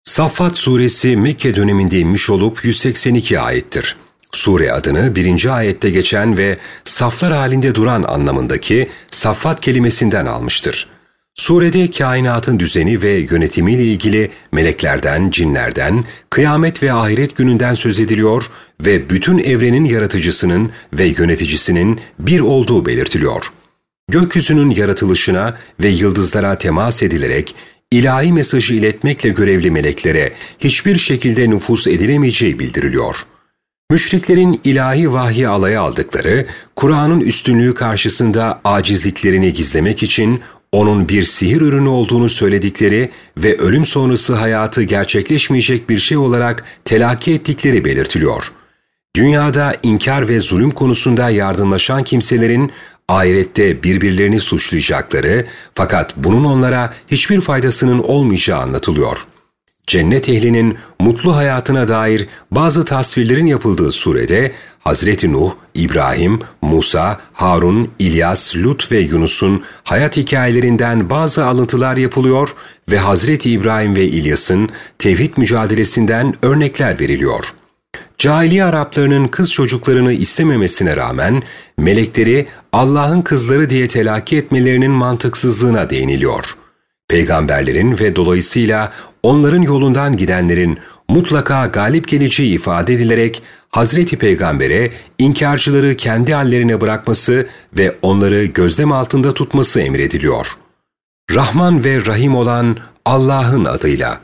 Saffat suresi Mekke döneminde inmiş olup 182 ayettir. Sure adını 1. ayette geçen ve saflar halinde duran anlamındaki Saffat kelimesinden almıştır. Surede kainatın düzeni ve yönetimiyle ilgili meleklerden, cinlerden, kıyamet ve ahiret gününden söz ediliyor ve bütün evrenin yaratıcısının ve yöneticisinin bir olduğu belirtiliyor. Gökyüzünün yaratılışına ve yıldızlara temas edilerek ilahi mesajı iletmekle görevli meleklere hiçbir şekilde nüfuz edilemeyeceği bildiriliyor. Müşriklerin ilahi vahyi alaya aldıkları, Kur'an'ın üstünlüğü karşısında acizliklerini gizlemek için onun bir sihir ürünü olduğunu söyledikleri ve ölüm sonrası hayatı gerçekleşmeyecek bir şey olarak telakki ettikleri belirtiliyor. Dünyada inkar ve zulüm konusunda yardımlaşan kimselerin ahirette birbirlerini suçlayacakları fakat bunun onlara hiçbir faydasının olmayacağı anlatılıyor. Cennet ehlinin mutlu hayatına dair bazı tasvirlerin yapıldığı surede Hazreti Nuh, İbrahim, Musa, Harun, İlyas, Lut ve Yunus'un hayat hikayelerinden bazı alıntılar yapılıyor ve Hazreti İbrahim ve İlyas'ın tevhid mücadelesinden örnekler veriliyor. Cahiliye Araplarının kız çocuklarını istememesine rağmen melekleri Allah'ın kızları diye telakki etmelerinin mantıksızlığına değiniliyor. Peygamberlerin ve dolayısıyla onların yolundan gidenlerin mutlaka galip geleceği ifade edilerek Hazreti Peygamber'e inkarcıları kendi hallerine bırakması ve onları gözlem altında tutması emrediliyor. Rahman ve Rahim olan Allah'ın adıyla.